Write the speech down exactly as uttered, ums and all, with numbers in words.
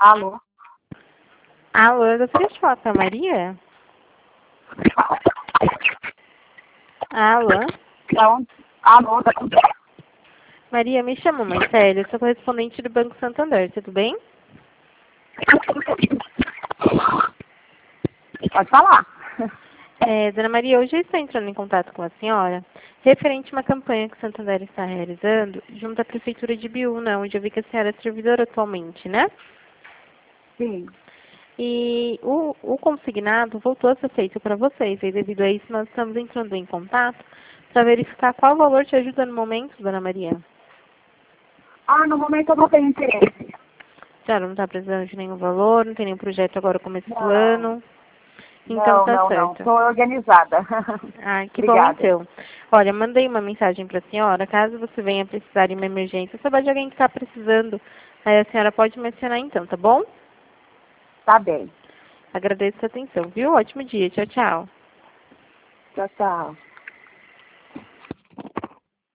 Alô? Alô, eu gostaria de falar com a Maria? Alô? Da onde? Alô? Da onde? Maria, me chama mais sério, eu sou correspondente do Banco Santander, tudo bem? Pode falar. É, Dona Maria, hoje eu estou entrando em contato com a senhora referente a uma campanha que o Santander está realizando junto à Prefeitura de Biúna, onde eu vi que a senhora é servidora atualmente, né? Sim. E o, o consignado voltou a ser feito para vocês, e devido a isso nós estamos entrando em contato para verificar qual valor te ajuda no momento, Dona Maria. Ah, no momento eu não tenho interesse. A senhora não está precisando de nenhum valor, não tem nenhum projeto agora começo do Não. ano. Então Não, tá não, não. certo. Estou organizada. Ah, que bom Obrigada. então. Olha, mandei uma mensagem para a senhora, caso você venha precisar de uma emergência, souber de alguém que está precisando, aí a senhora pode mencionar então, tá bom? Tá bem. Agradeço a atenção, viu? Ótimo dia. Tchau, tchau. Tchau, tchau.